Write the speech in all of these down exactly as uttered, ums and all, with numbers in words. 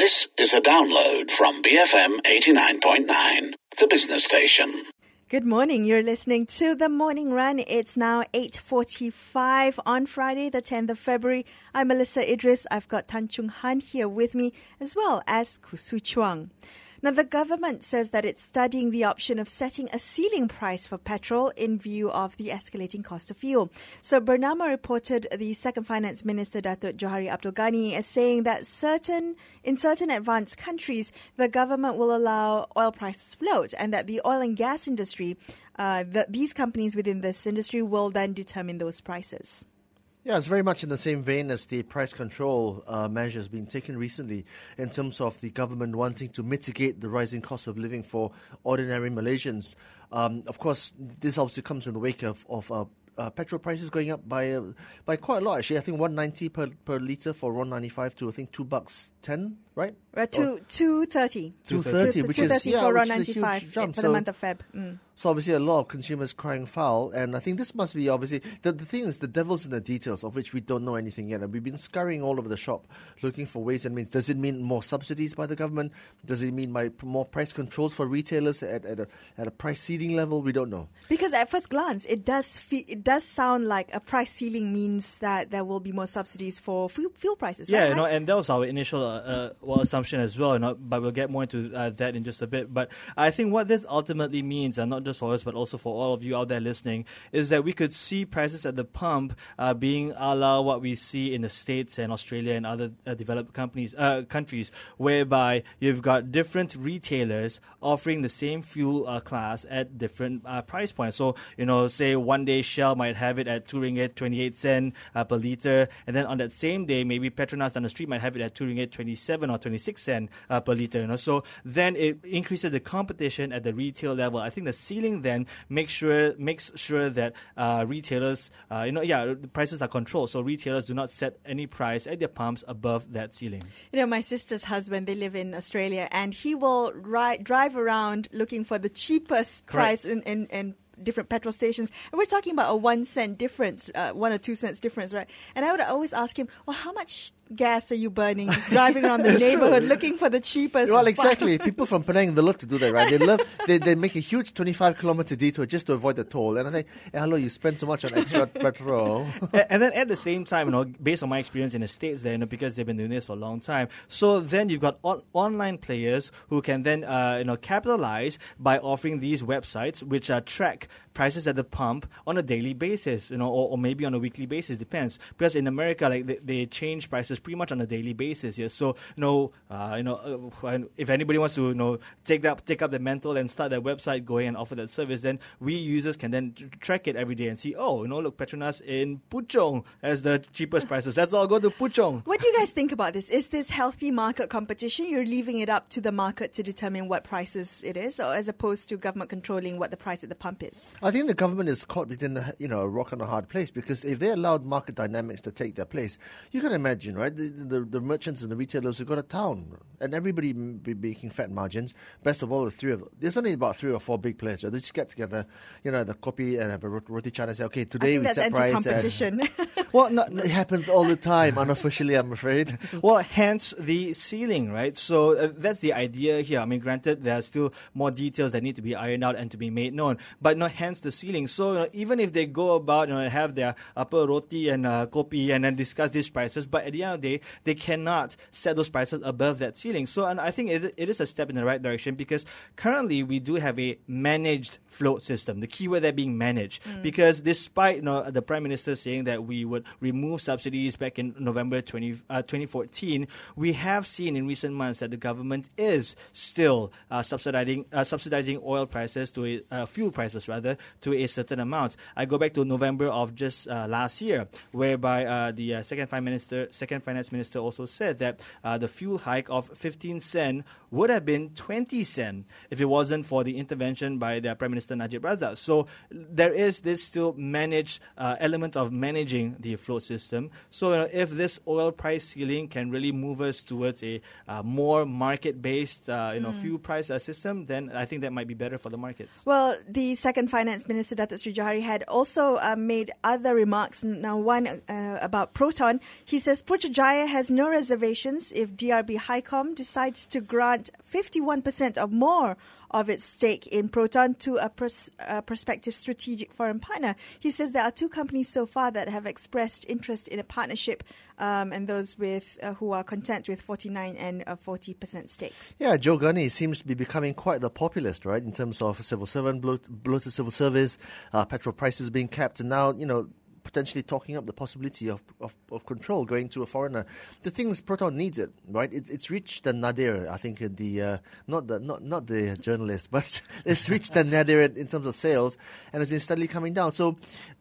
This is a download from B F M eighty-nine point nine, the business station. Good morning. You're listening to The Morning Run. It's now eight forty-five on Friday, the tenth of February. I'm Melissa Idris. I've got Tan Chung Han here with me, as well as Kusu Chuang. Now, the government says that it's studying the option of setting a ceiling price for petrol in view of the escalating cost of fuel. So, Bernama reported the second Finance Minister, Datuk Johari Abdul Ghani, is saying that certain in certain advanced countries, the government will allow oil prices float, and that the oil and gas industry, uh, the, these companies within this industry will then determine those prices. Yeah, it's very much in the same vein as the price control uh, measures being taken recently in terms of the government wanting to mitigate the rising cost of living for ordinary Malaysians. Um, of course, this obviously comes in the wake of, of uh, uh, petrol prices going up by uh, by quite a lot. Actually, I think one ninety per per litre for one ninety-five to I think two bucks ten, right? Uh, two two thirty. Two thirty, which is yeah, for which ninety is a five huge jump. for so, the month of Feb. Mm. So obviously a lot of consumers crying foul, and I think this must be obviously the, the thing is the devil's in the details, of which we don't know anything yet. And we've been scurrying all over the shop looking for ways and means. Does it mean more subsidies by the government? Does it mean by more price controls for retailers at, at a at a price ceiling level? We don't know. Because at first glance, it does fe- it does sound like a price ceiling means that there will be more subsidies for fuel, fuel prices. Yeah, right? you know, and that was our initial uh, uh, well assumption as well. You know, but we'll get more into uh, that in just a bit. But I think what this ultimately means, and not just for us, but also for for all of you out there listening, is that we could see prices at the pump uh, being a la what we see in the States and Australia and other uh, developed companies, uh, countries, whereby you've got different retailers offering the same fuel uh, class at different uh, price points. So, you know, say one day Shell might have it at two ringgit twenty-eight cent uh, per litre, and then on that same day, maybe Petronas down the street might have it at two ringgit twenty-seven or twenty-six cent uh, per litre. You know, so then it increases the competition at the retail level. I think the ceiling then Make sure makes sure that uh, retailers, uh, you know, yeah, the prices are controlled. So retailers do not set any price at their pumps above that ceiling. You know, my sister's husband, they live in Australia, and he will ri- drive around looking for the cheapest Correct. price in, in, in different petrol stations. And we're talking about a one cent difference, uh, one or two cents difference, right? And I would always ask him, well, how much gas are you burning just driving around the neighborhood looking for the cheapest? Well, exactly. People from Penang, they love to do that, right? They love they, they make a huge twenty-five kilometer detour just to avoid the toll. And I think, hey, hello, you spend too much on extra petrol. and, and then at the same time, you know, based on my experience in the States there, you know, because they've been doing this for a long time, so then you've got on- online players who can then, uh, you know, capitalize by offering these websites which uh, track prices at the pump on a daily basis, you know, or, or maybe on a weekly basis, depends. Because in America, like they, they change prices pretty much on a daily basis. Yeah, so you know, uh, you know, uh, if anybody wants to, you know, take that, take up the mantle and start their website going and offer that service, then we users can then t- track it every day and see, oh, you know, look, Petronas in Puchong has the cheapest prices. Let's all go to Puchong. What do you guys think about this? Is this healthy market competition? You're leaving it up to the market to determine what prices it is, or as opposed to government controlling what the price at the pump is? I think the government is caught between, you know, a rock and a hard place, because if they allowed market dynamics to take their place, you can imagine, right? The, the, the merchants and the retailers who go to town, and everybody be making fat margins. Best of all, the three of there's only about three or four big players. Right? They just get together, you know, the kopi and have a roti chana and say, okay, today I think we that's set price. anti-competition. Well, no, It happens all the time, unofficially, I'm afraid. Well, hence the ceiling, right? So uh, that's the idea here. I mean, granted, there are still more details that need to be ironed out and to be made known, but no, hence the ceiling. So you know, even if they go about, you know, have their upper roti and uh, kopi and then discuss these prices, but at the end of the day, they cannot set those prices above that ceiling. So, and I think it, it is a step in the right direction, because currently we do have a managed float system. The keyword there being managed, mm. because despite, you know, the Prime Minister saying that we would remove subsidies back in November twenty, uh, twenty fourteen, we have seen in recent months that the government is still uh, subsidizing uh, subsidizing oil prices to a, uh, fuel prices rather to a certain amount. I go back to November of just uh, last year, whereby uh, the uh, second Prime Minister, second Finance Minister also said that uh, the fuel hike of fifteen cent would have been twenty cent if it wasn't for the intervention by the Prime Minister Najib Razak. So there is this still managed uh, element of managing the float system. So uh, if this oil price ceiling can really move us towards a uh, more market-based uh, you know mm. fuel price uh, system, then I think that might be better for the markets. Well, the second Finance Minister, Datuk Sri Johari, had also uh, made other remarks. Now, one uh, about Proton. He says Putra Jaya has no reservations if D R B HiCom decides to grant fifty-one percent or more of its stake in Proton to a, pers- a prospective strategic foreign partner. He says there are two companies so far that have expressed interest in a partnership, um, and those with uh, who are content with forty-nine and uh, forty percent stakes. Yeah, Joe Gunny seems to be becoming quite the populist, right, in terms of civil servant, bloated civil service, uh, petrol prices being capped, and now, you know, potentially talking up the possibility of, of, of control going to a foreigner. The thing is, Proton needs it, right? It, it's reached the nadir, I think, the uh, not the not not the journalist, but it's reached the nadir in terms of sales, and it's been steadily coming down. So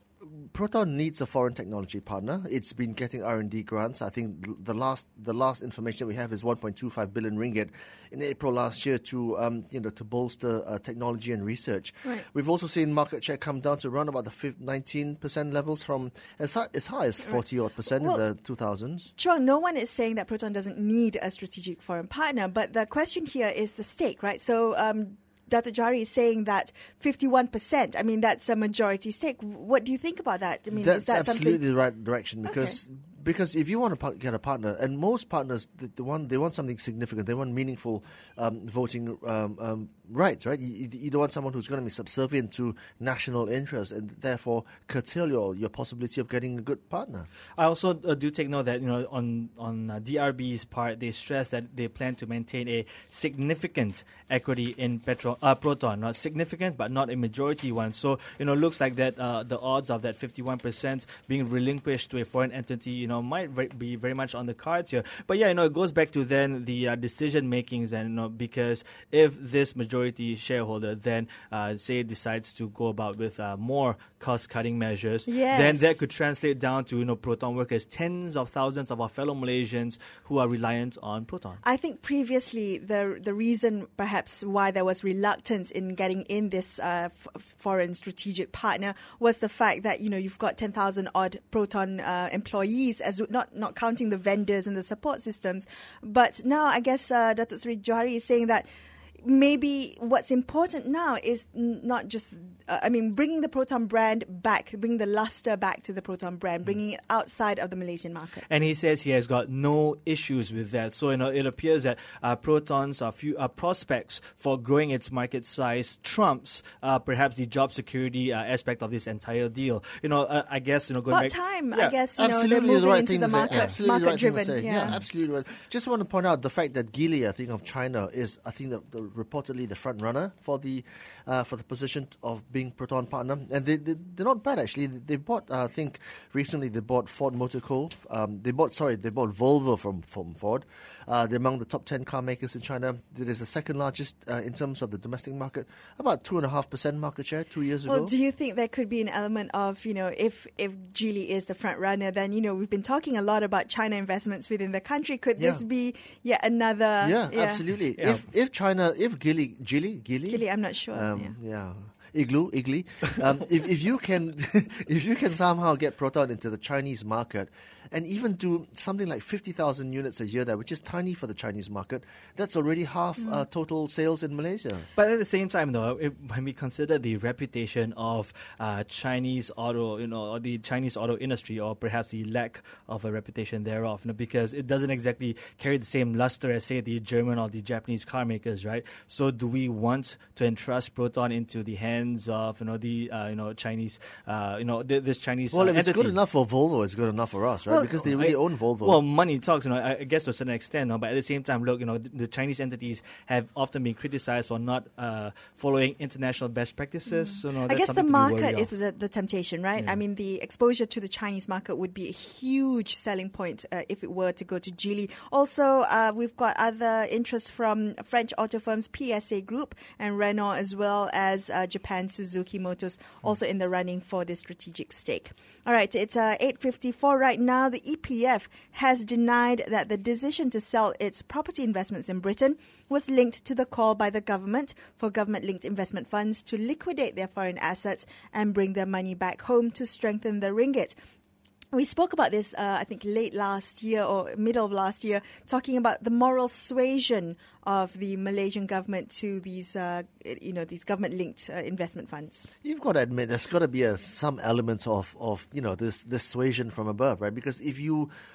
Proton needs a foreign technology partner. It's been getting R and D grants. I think the last the last information we have is one point two five billion ringgit in April last year to um, you know to bolster uh, technology and research. Right. We've also seen market share come down to around about the nineteen percent levels from as high as, high as forty odd percent well, in the two thousands. Sure, no one is saying that Proton doesn't need a strategic foreign partner, but the question here is the stake, right? So. Um, Dato' Johari is saying that fifty-one percent, I mean, that's a majority stake. What do you think about that? I mean, that's is that absolutely something... the right direction because okay. because if you want to get a partner, and most partners, the, the one they want something significant, they want meaningful um, voting um, um, rights, right? You, you don't want someone who's going to be subservient to national interests and therefore curtail your, your possibility of getting a good partner. I also uh, do take note that, you know, on on uh, D R B's part, they stress that they plan to maintain a significant equity in Petro, uh, Proton, not significant but not a majority one. So, you know, it looks like that uh, the odds of that fifty-one percent being relinquished to a foreign entity, you know, might very, be very much on the cards here. But yeah, you know, it goes back to then the uh, decision makings, and you know, because if this majority shareholder then uh, say decides to go about with uh, more cost cutting measures, yes. then that could translate down to, you know, Proton workers, tens of thousands of our fellow Malaysians who are reliant on Proton. I think previously the the reason perhaps why there was reluctance in getting in this uh, f- foreign strategic partner was the fact that, you know, you've got ten thousand odd Proton uh, employees, as not not counting the vendors and the support systems. But now I guess uh, Datuk Seri Johari is saying that maybe what's important now is n- not just, uh, I mean, bringing the Proton brand back, bringing the luster back to the Proton brand, bringing it outside of the Malaysian market. And he says he has got no issues with that. So, you know, it appears that uh, Proton's uh, few, uh, prospects for growing its market size trumps uh, perhaps the job security uh, aspect of this entire deal. You know, uh, I guess, you know, going About back... time, yeah. I guess, you absolutely know, they're moving the right into thing the to say. market, Absolutely market the right driven. Thing to say. Yeah. yeah, absolutely right. Just want to point out the fact that Geely, I think, of China is, I think, the, the, reportedly the front runner for the uh, for the position of being Proton partner, and they, they they're not bad actually. They bought, uh, I think, recently they bought Ford Motor Co. Um, they bought sorry, they bought Volvo from from Ford. Uh, they're among the top ten car makers in China. It is the second largest uh, in terms of the domestic market, about two and a half percent market share two years Well, ago. do you think there could be an element of, you know, if if Geely is the front runner, then, you know, we've been talking a lot about China investments within the country. Could Yeah. this be yet another? Yeah, absolutely. Yeah. If if China, if Geely, Geely, Geely, Geely, I'm not sure. Um, yeah. yeah. Igloo, Igly. Um, if, if you can, if you can somehow get Proton into the Chinese market, and even do something like fifty thousand units a year there, which is tiny for the Chinese market, that's already half Mm. uh, total sales in Malaysia. But at the same time, though, if, when we consider the reputation of uh, Chinese auto, you know, or the Chinese auto industry, or perhaps the lack of a reputation thereof, you know, because it doesn't exactly carry the same luster as, say, the German or the Japanese car makers, right? So, do we want to entrust Proton into the hands of, you know, the uh, you know Chinese, uh, you know, th- this Chinese Well, uh, if it's entity? good enough for Volvo, it's good enough for us, right? Well, because they really I- own Volvo. Well, money talks, you know, I I guess to a certain extent, no, but at the same time, look, you know, the, the Chinese entities have often been criticized for not uh, following international best practices. So, no, I that's guess the something to be worried market of. is the, the temptation, right? Yeah. I mean, the exposure to the Chinese market would be a huge selling point uh, if it were to go to Geely. Also, uh, we've got other interests from French auto firms P S A Group and Renault, as well as uh, Japan Suzuki Motors, also in the running for this strategic stake. All right, it's uh, eight fifty-four right now. The E P F has denied that the decision to sell its property investments in Britain was linked to the call by the government for government-linked investment funds to liquidate their foreign assets and bring their money back home to strengthen the ringgit. We spoke about this, uh, I think, late last year or middle of last year, talking about the moral suasion of the Malaysian government to these, uh, you know, these government-linked uh, investment funds. You've got to admit there's got to be a, some elements of, of you know this this suasion from above, right? Because if you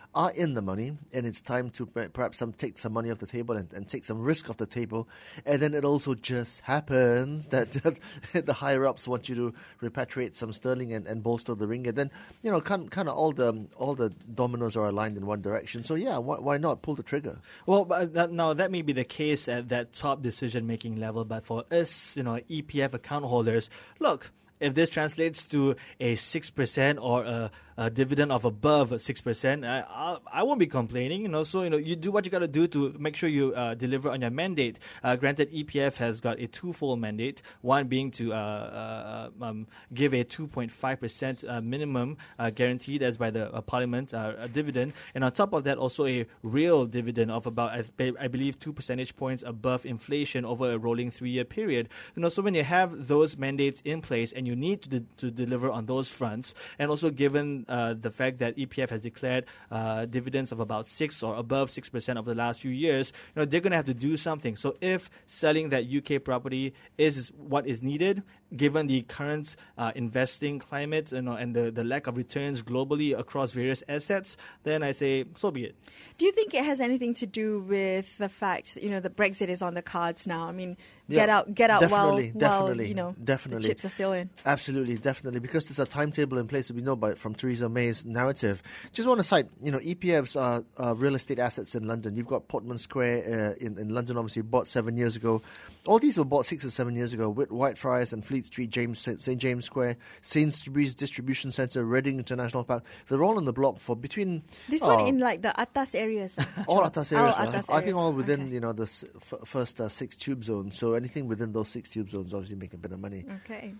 are in the money, and it's time to perhaps some take some money off the table and, and take some risk off the table. And then it also just happens that the higher-ups want you to repatriate some sterling and, and bolster the ringgit. Then, you know, kind, kind of all the all the dominoes are aligned in one direction. So, yeah, why, why not pull the trigger? Well, but that, now that may be the case at that top decision-making level, but for us, you know, E P F account holders, look, if this translates to a six percent or a, a dividend of above six percent, I, I, I won't be complaining. You know, so you know, you do what you got to do to make sure you uh, deliver on your mandate. Uh, granted, E P F has got a twofold mandate. One being to uh, uh, um, give a two point five percent uh, minimum uh, guaranteed as by the uh, Parliament uh, a dividend, and on top of that, also a real dividend of about I, I believe two percentage points above inflation over a rolling three-year period. You know, so when you have those mandates in place and you need to de- to deliver on those fronts, and also given uh, the fact that E P F has declared uh, dividends of about six or above six percent over the last few years, you know, they're going to have to do something. So if selling that U K property is what is needed, given the current uh, investing climate, you know, and the, the lack of returns globally across various assets, then I say so be it. Do you think it has anything to do with the fact, you know, that Brexit is on the cards now? I mean, get Yeah, out, get out definitely, while, definitely, while you know, definitely. the chips are still in. Absolutely, definitely, because there's a timetable in place that we know by from Theresa May's narrative. Just want to cite, you know, E P F's uh, uh, real estate assets in London. You've got Portman Square uh, in, in London, obviously bought seven years ago. All these were bought six or seven years ago. With Whitefriars and Fleet Street, James Saint James Square, Sainsbury's Distribution Centre, Reading International Park. They're all on the block for between. This oh, one in like the atas areas. all atas areas. All uh, atas I think all areas. within Okay. you know the s- f- first uh, six tube zones. So anything within those six tube zones obviously make a bit of money. Okay.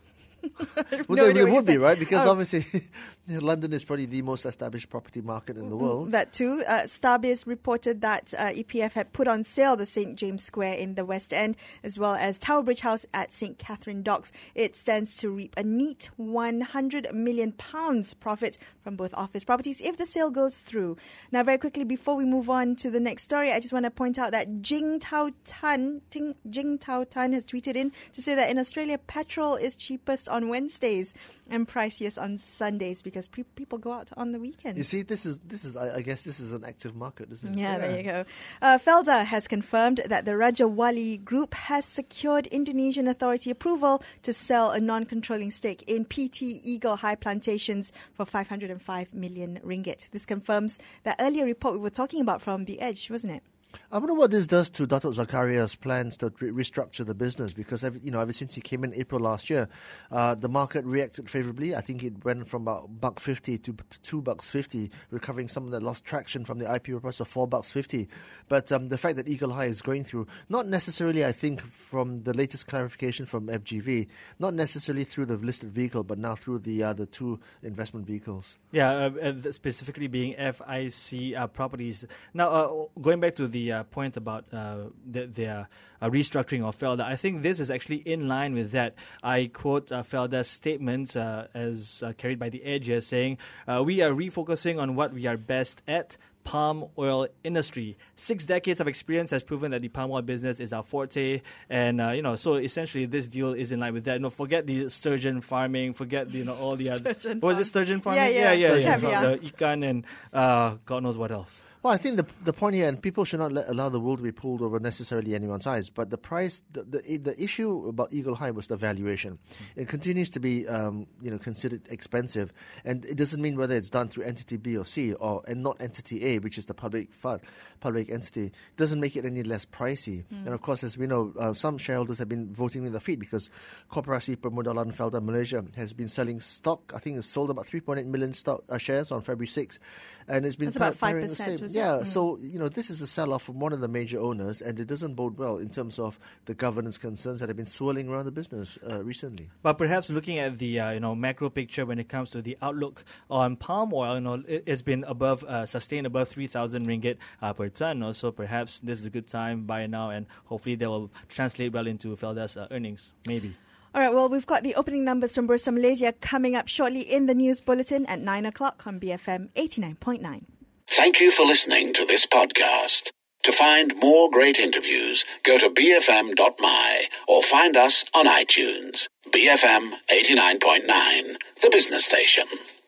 Well, No they, idea they what you would be, said. right? Because Oh. obviously, you know, London is probably the most established property market in the world. That too. Uh, Starbiz reported that uh, E P F had put on sale the Saint James Square in the West End, as well as Tower Bridge House at Saint Catherine Docks. It stands to reap a neat one hundred million pounds profit from both office properties if the sale goes through. Now, very quickly, before we move on to the next story, I just want to point out that Jing Tao Tan, Ting, Jing Tao Tan has tweeted in to say that in Australia, petrol is cheapest on Wednesdays and priciest on Sundays because pe- people go out on the weekends. You see, this is this is I, I guess this is an active market, isn't it? Yeah, there you go. Uh, Felda has confirmed that the Raja Wali Group has secured Indonesian authority approval to sell a non-controlling stake in P T Eagle High Plantations for five hundred five million ringgit. This confirms that earlier report we were talking about from The Edge, wasn't it? I wonder what this does to Datuk Zakaria's plans to re- restructure the business, because every, you know, ever since he came in April last year, uh, the market reacted favourably. I think it went from about buck fifty to two bucks fifty, recovering some of the lost traction from the I P O price of four bucks fifty. But um, the fact that Eagle High is going through, not necessarily, I think, from the latest clarification from F G V, not necessarily through the listed vehicle, but now through the uh, the two investment vehicles. Yeah, uh, uh, specifically being F I C uh, properties. Now, uh, going back to the uh, point about uh, the, their uh, restructuring of Felda, I think this is actually in line with that. I quote uh, Felda's statement uh, as uh, carried by The Edge here, saying, uh, we are refocusing on what we are best at, palm oil industry. Six decades of experience has proven that the palm oil business is our forte, and uh, you know, so essentially this deal is in line with that. You know, forget the sturgeon farming, forget you know all the other. Sturgeon What was farm. it, sturgeon farming? Yeah, yeah, yeah, yeah, sturgeon yeah. farm. The ikan and uh, God knows what else. Well, I think the the point here, and people should not let, allow the wool to be pulled over necessarily anyone's eyes, but the price, the the, the issue about Eagle High was the valuation. It continues to be, um, you know, considered expensive, and it doesn't mean whether it's done through entity B or C, or and not entity A, which is the public fund, public entity, doesn't make it any less pricey. Mm. And of course, as we know, uh, some shareholders have been voting with their feet because Koperasi Permodalan Felda Malaysia has been selling stock. I think it's sold about three point eight million stock uh, shares on February sixth, and it's been That's about par- five paring the percent, stable. was it? Yeah, Mm. so you know this is a sell-off from one of the major owners, and it doesn't bode well in terms of the governance concerns that have been swirling around the business uh, recently. But perhaps looking at the uh, you know macro picture when it comes to the outlook on palm oil, you know it, it's been above uh, sustained above three thousand ringgit uh, per ton. No? So perhaps this is a good time buy now, and hopefully that will translate well into Felda's uh, earnings. Maybe. All right, well, we've got the opening numbers from Bursa Malaysia coming up shortly in the news bulletin at nine o'clock on B F M eighty-nine point nine. Thank you for listening to this podcast. To find more great interviews, go to b f m dot m y or find us on iTunes. B F M eighty-nine point nine, the business station.